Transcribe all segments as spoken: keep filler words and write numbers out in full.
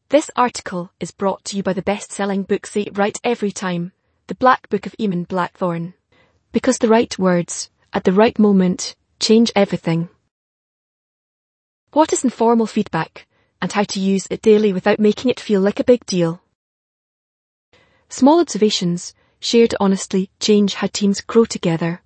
This article is brought to you by the best-selling book Say It Right Every Time, The Black Book of Eamon Blackthorne. Because the right words, at the right moment, change everything. What is informal feedback, and how to use it daily without making it feel like a big deal? Small observations, shared honestly, change how teams grow together.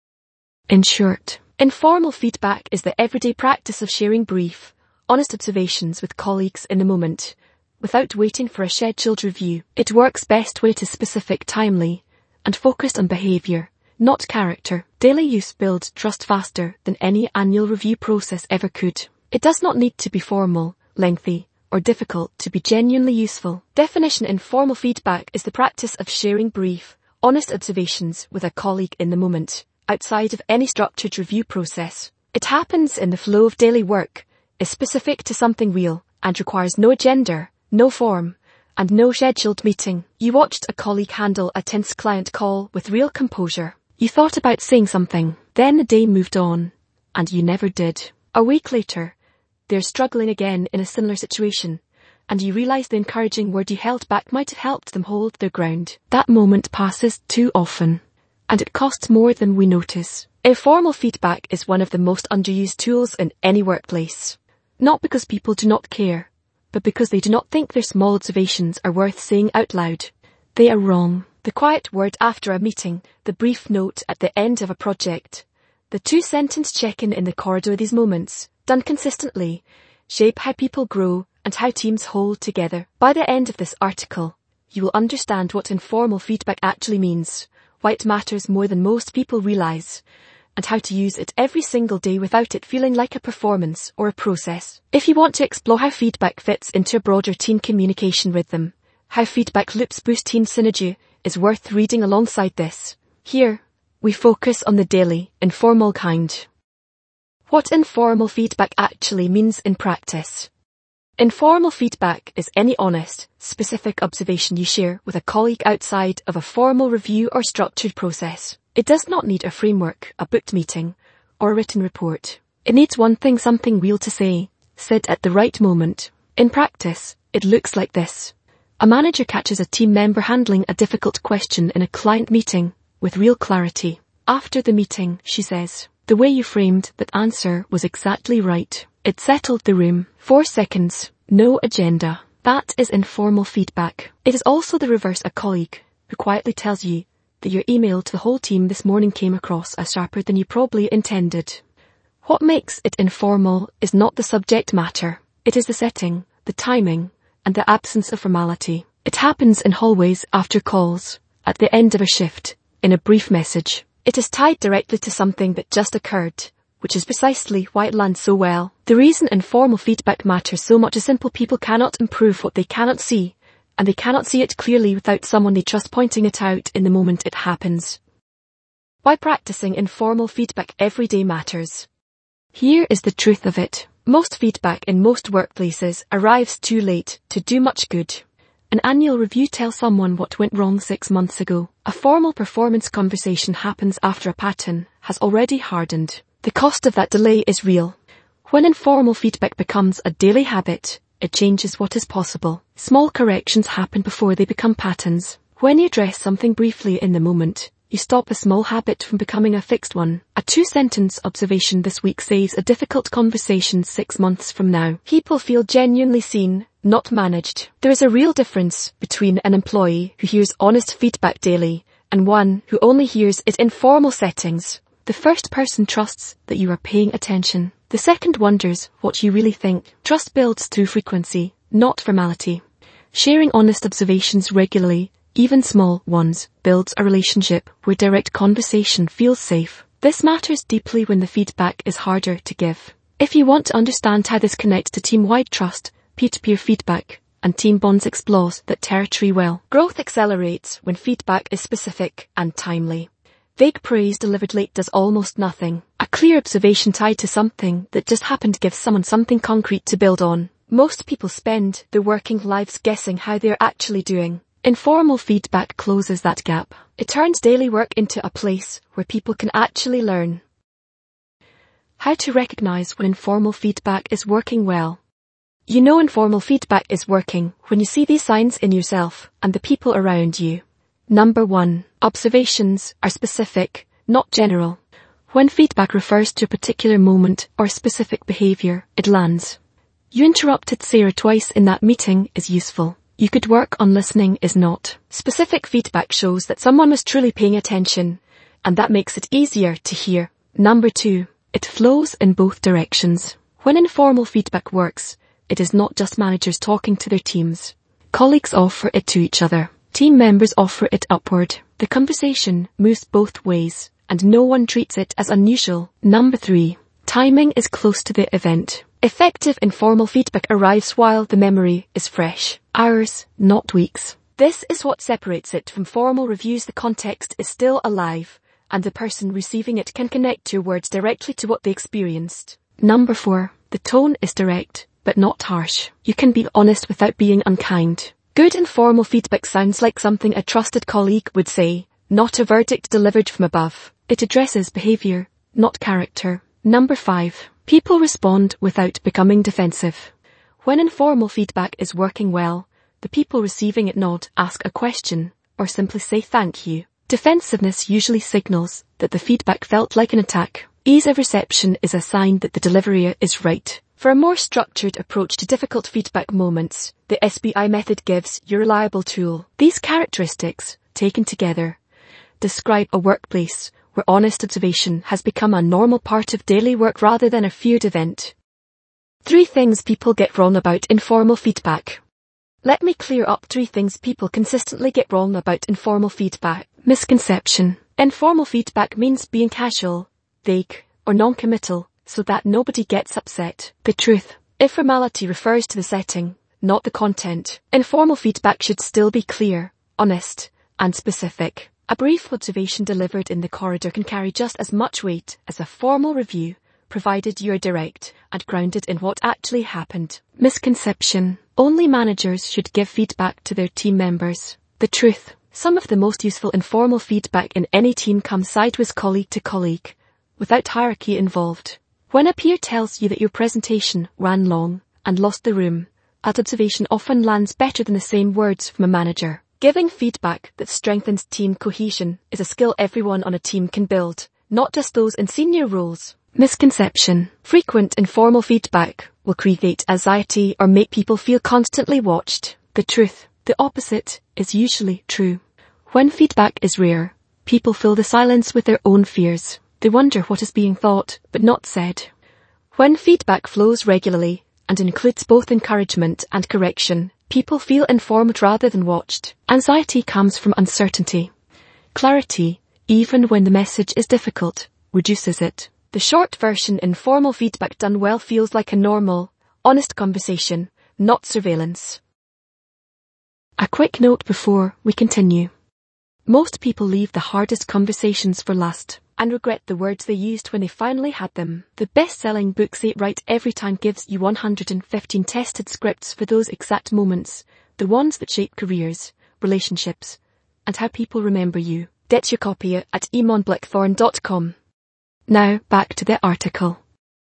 In short, informal feedback is the everyday practice of sharing brief, honest observations with colleagues in the moment, without waiting for a scheduled review. It works best when it is specific, timely, and focused on behaviour, not character. Daily use builds trust faster than any annual review process ever could. It does not need to be formal, lengthy, or difficult to be genuinely useful. Definition: informal feedback is the practice of sharing brief, honest observations with a colleague in the moment, outside of any structured review process. It happens in the flow of daily work, is specific to something real, and requires no agenda, no form, and no scheduled meeting. You watched a colleague handle a tense client call with real composure. You thought about saying something, then the day moved on, and you never did. A week later, they're struggling again in a similar situation, and you realise the encouraging word you held back might have helped them hold their ground. That moment passes too often, and it costs more than we notice. Informal feedback is one of the most underused tools in any workplace. Not because people do not care, but because they do not think their small observations are worth saying out loud. They are wrong. The quiet word after a meeting, the brief note at the end of a project, the two-sentence check-in in the corridor, these moments, done consistently, shape how people grow and how teams hold together. By the end of this article, you will understand what informal feedback actually means, why it matters more than most people realise, and how to use it every single day without it feeling like a performance or a process. If you want to explore how feedback fits into a broader team communication rhythm, how feedback loops boost team synergy, is worth reading alongside this. Here, we focus on the daily, informal kind. What informal feedback actually means in practice. Informal feedback is any honest, specific observation you share with a colleague outside of a formal review or structured process. It does not need a framework, a booked meeting, or a written report. It needs one thing, something real to say, said at the right moment. In practice, it looks like this. A manager catches a team member handling a difficult question in a client meeting with real clarity. After the meeting, she says, "The way you framed that answer was exactly right. It settled the room." Four seconds, no agenda. That is informal feedback. It is also the reverse, a colleague who quietly tells you that your email to the whole team this morning came across as sharper than you probably intended. What makes it informal is not the subject matter. It is the setting, the timing, and the absence of formality. It happens in hallways, after calls, at the end of a shift, in a brief message. It is tied directly to something that just occurred, which is precisely why it lands so well. The reason informal feedback matters so much is simple: people cannot improve what they cannot see, and they cannot see it clearly without someone they trust pointing it out in the moment it happens. Why practicing informal feedback every day matters. Here is the truth of it. Most feedback in most workplaces arrives too late to do much good. An annual review tells someone what went wrong six months ago. A formal performance conversation happens after a pattern has already hardened. The cost of that delay is real. When informal feedback becomes a daily habit, it changes what is possible. Small corrections happen before they become patterns. When you address something briefly in the moment, you stop a small habit from becoming a fixed one. A two-sentence observation this week saves a difficult conversation six months from now. People feel genuinely seen, not managed. There is a real difference between an employee who hears honest feedback daily and one who only hears it in formal settings. The first person trusts that you are paying attention. The second wonders what you really think. Trust builds through frequency, not formality. Sharing honest observations regularly, even small ones, builds a relationship where direct conversation feels safe. This matters deeply when the feedback is harder to give. If you want to understand how this connects to team-wide trust, peer-to-peer feedback, and team bonds, explores that territory well. Growth accelerates when feedback is specific and timely. Vague praise delivered late does almost nothing. A clear observation tied to something that just happened gives someone something concrete to build on. Most people spend their working lives guessing how they're actually doing. Informal feedback closes that gap. It turns daily work into a place where people can actually learn. How to recognize when informal feedback is working well. You know informal feedback is working when you see these signs in yourself and the people around you. Number one. Observations are specific, not general. When feedback refers to a particular moment or specific behaviour, it lands. You interrupted Sarah twice in that meeting is useful. You could work on listening is not. Specific feedback shows that someone was truly paying attention, and that makes it easier to hear. Number two. It flows in both directions. When informal feedback works, it is not just managers talking to their teams. Colleagues offer it to each other. Team members offer it upward. The conversation moves both ways, and no one treats it as unusual. Number three. Timing is close to the event. Effective informal feedback arrives while the memory is fresh. Hours, not weeks. This is what separates it from formal reviews. The context is still alive, and the person receiving it can connect your words directly to what they experienced. Number four. The tone is direct, but not harsh. You can be honest without being unkind. Good informal feedback sounds like something a trusted colleague would say, not a verdict delivered from above. It addresses behaviour, not character. Number five. People respond without becoming defensive. When informal feedback is working well, the people receiving it nod, ask a question, or simply say thank you. Defensiveness usually signals that the feedback felt like an attack. Ease of reception is a sign that the delivery is right. For a more structured approach to difficult feedback moments, the S B I method gives you a reliable tool. These characteristics, taken together, describe a workplace where honest observation has become a normal part of daily work rather than a feared event. Three things people get wrong about informal feedback. Let me clear up three things people consistently get wrong about informal feedback. Misconception. Informal feedback means being casual, vague, or non-committal, so that nobody gets upset. The truth. Informality refers to the setting, not the content. Informal feedback should still be clear, honest, and specific. A brief observation delivered in the corridor can carry just as much weight as a formal review, provided you're direct and grounded in what actually happened. Misconception. Only managers should give feedback to their team members. The truth. Some of the most useful informal feedback in any team comes sideways, colleague to colleague, without hierarchy involved. When a peer tells you that your presentation ran long and lost the room, that observation often lands better than the same words from a manager. Giving feedback that strengthens team cohesion is a skill everyone on a team can build, not just those in senior roles. Misconception. Frequent informal feedback will create anxiety or make people feel constantly watched. The truth. The opposite is usually true. When feedback is rare, people fill the silence with their own fears. They wonder what is being thought but not said. When feedback flows regularly and includes both encouragement and correction, people feel informed rather than watched. Anxiety comes from uncertainty. Clarity, even when the message is difficult, reduces it. The short version: informal feedback done well feels like a normal, honest conversation, not surveillance. A quick note before we continue. Most people leave the hardest conversations for last and regret the words they used when they finally had them. The best-selling book Say It Right Every Time gives you one hundred fifteen tested scripts for those exact moments, the ones that shape careers, relationships, and how people remember you. Get your copy at eamon blackthorn dot com. Now, back to the article.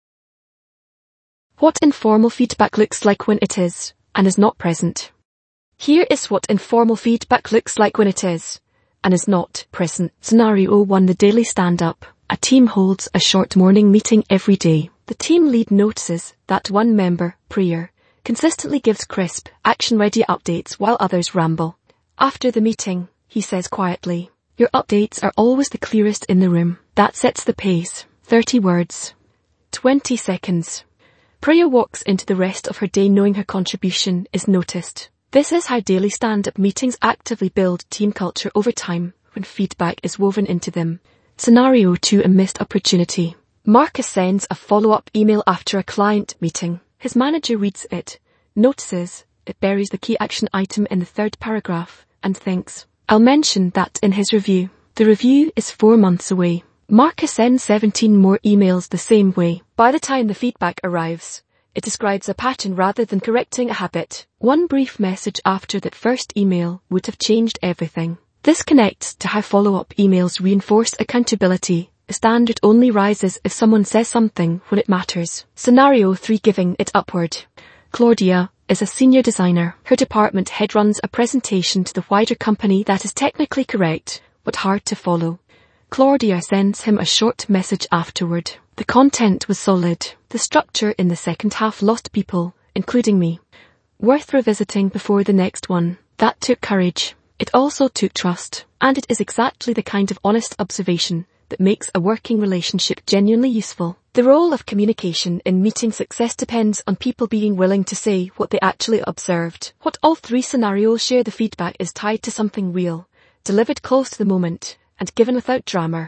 What informal feedback looks like when it is, and is not present. Here is what informal feedback looks like when it is, and is not present. Scenario one. The daily stand-up. A team holds a short morning meeting every day. The team lead notices that one member, Priya, consistently gives crisp, action-ready updates while others ramble. After the meeting, he says quietly, "Your updates are always the clearest in the room." That sets the pace. thirty words. twenty seconds. Priya walks into the rest of her day knowing her contribution is noticed. This is how daily stand-up meetings actively build team culture over time, when feedback is woven into them. Scenario two. A missed opportunity. Marcus sends a follow-up email after a client meeting. His manager reads it, notices it buries the key action item in the third paragraph, and thinks, "I'll mention that in his review." The review is four months away. Marcus sends seventeen more emails the same way. By the time the feedback arrives, it describes a pattern rather than correcting a habit. One brief message after that first email would have changed everything. This connects to how follow-up emails reinforce accountability. The standard only rises if someone says something when it matters. Scenario three. Giving it upward. Claudia is a senior designer. Her department head runs a presentation to the wider company that is technically correct, but hard to follow. Claudia sends him a short message afterward. The content was solid. The structure in the second half lost people, including me. Worth revisiting before the next one. That took courage. It also took trust. And it is exactly the kind of honest observation that makes a working relationship genuinely useful. The role of communication in meeting success depends on people being willing to say what they actually observed. What all three scenarios share, the feedback is tied to something real, delivered close to the moment, and given without drama.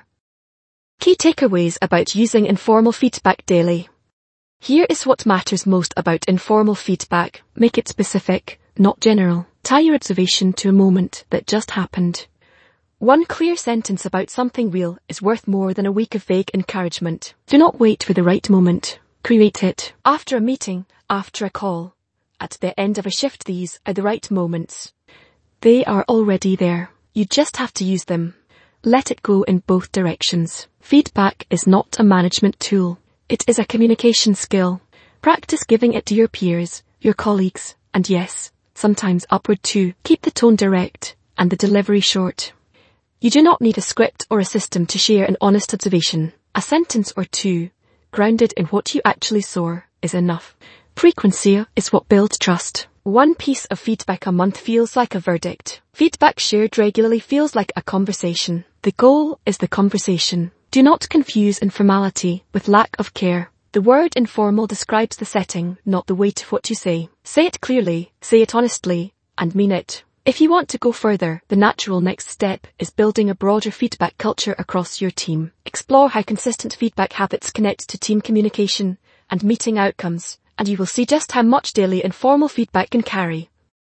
Key takeaways about using informal feedback daily. Here is what matters most about informal feedback. Make it specific, not general. Tie your observation to a moment that just happened. One clear sentence about something real is worth more than a week of vague encouragement. Do not wait for the right moment. Create it. After a meeting, after a call, at the end of a shift, these are the right moments. They are already there. You just have to use them. Let it go in both directions. Feedback is not a management tool. It is a communication skill. Practice giving it to your peers, your colleagues, and yes, sometimes upward too. Keep the tone direct and the delivery short. You do not need a script or a system to share an honest observation. A sentence or two, grounded in what you actually saw, is enough. Frequency is what builds trust. One piece of feedback a month feels like a verdict. Feedback shared regularly feels like a conversation. The goal is the conversation. Do not confuse informality with lack of care. The word informal describes the setting, not the weight of what you say. Say it clearly, say it honestly, and mean it. If you want to go further, the natural next step is building a broader feedback culture across your team. Explore how consistent feedback habits connect to team communication and meeting outcomes, and you will see just how much daily informal feedback can carry.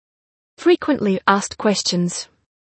Frequently asked questions.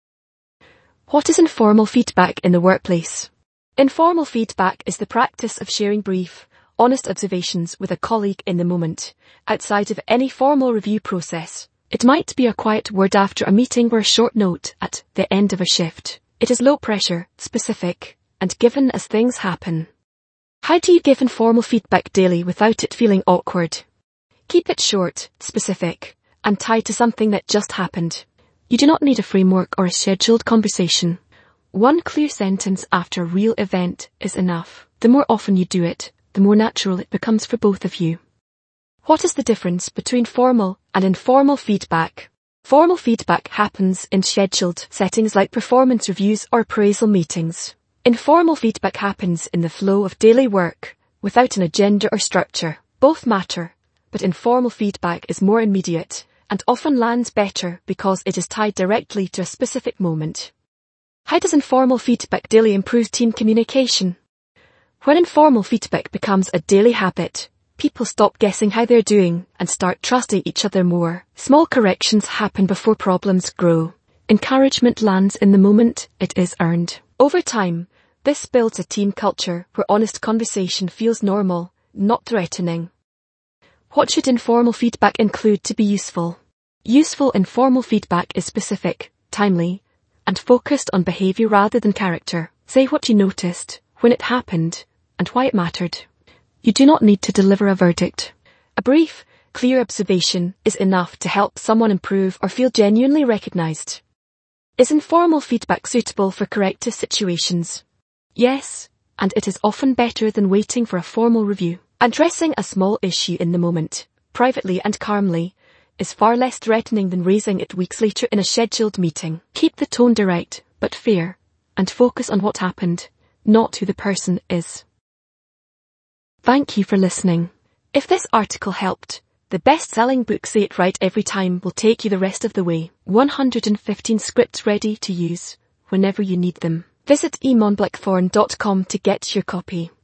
What is informal feedback in the workplace? Informal feedback is the practice of sharing brief, honest observations with a colleague in the moment, outside of any formal review process. It might be a quiet word after a meeting or a short note at the end of a shift. It is low pressure, specific, and given as things happen. How do you give informal feedback daily without it feeling awkward? Keep it short, specific, and tied to something that just happened. You do not need a framework or a scheduled conversation. One clear sentence after a real event is enough. The more often you do it, the more natural it becomes for both of you. What is the difference between formal and informal feedback? Formal feedback happens in scheduled settings like performance reviews or appraisal meetings. Informal feedback happens in the flow of daily work, without an agenda or structure. Both matter, but informal feedback is more immediate and often lands better because it is tied directly to a specific moment. How does informal feedback daily improve team communication? When informal feedback becomes a daily habit, people stop guessing how they're doing and start trusting each other more. Small corrections happen before problems grow. Encouragement lands in the moment it is earned. Over time, this builds a team culture where honest conversation feels normal, not threatening. What should informal feedback include to be useful? Useful informal feedback is specific, timely, and focused on behavior rather than character. Say what you noticed, when it happened, and why it mattered. You do not need to deliver a verdict. A brief, clear observation is enough to help someone improve or feel genuinely recognized. Is informal feedback suitable for corrective situations? Yes, and it is often better than waiting for a formal review. Addressing a small issue in the moment, privately and calmly, is far less threatening than raising it weeks later in a scheduled meeting. Keep the tone direct, but fair, and focus on what happened, not who the person is. Thank you for listening. If this article helped, the best-selling book Say It Right Every Time will take you the rest of the way. one hundred fifteen scripts ready to use whenever you need them. Visit e mon blackthorn dot com to get your copy.